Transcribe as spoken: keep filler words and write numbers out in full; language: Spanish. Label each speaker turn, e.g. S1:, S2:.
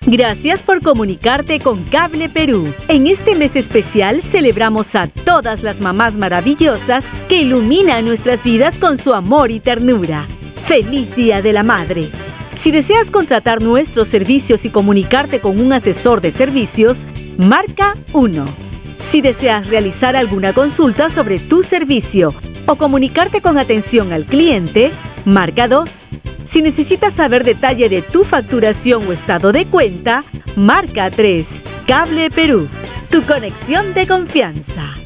S1: Gracias por comunicarte con Cable Perú. En este mes especial celebramos a todas las mamás maravillosas que iluminan nuestras vidas con su amor y ternura. ¡Feliz Día de la Madre! Si deseas contratar nuestros servicios y comunicarte con un asesor de servicios, marca uno. Si deseas realizar alguna consulta sobre tu servicio o comunicarte con atención al cliente, marca dos. Si necesitas saber detalle de tu facturación o estado de cuenta, marca tres. Cable Perú, tu conexión de confianza.